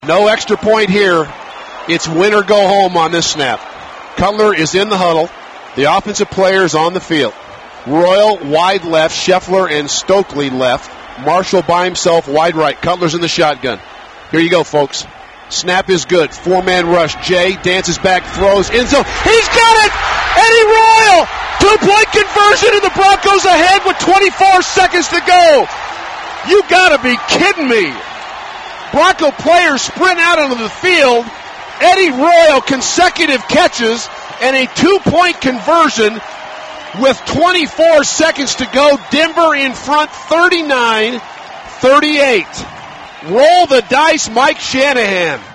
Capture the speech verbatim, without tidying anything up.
No extra point here. It's win or go home on this snap. Cutler is in the huddle. The offensive players on the field. Royal wide left, Scheffler and Stokely left. Marshall by himself wide right. Cutler's in the shotgun. Here you go, folks. Snap is good. Four-man rush. Jay dances back, throws, end zone. He's got it! Eddie Royal! Two-point conversion, and the Broncos ahead with twenty-four seconds to go. You gotta be kidding me. Bronco players sprint out onto the field. Eddie Royal, consecutive catches, and a two-point conversion with twenty-four seconds to go. Denver in front, thirty-nine thirty-eight. Roll the dice, Mike Shanahan.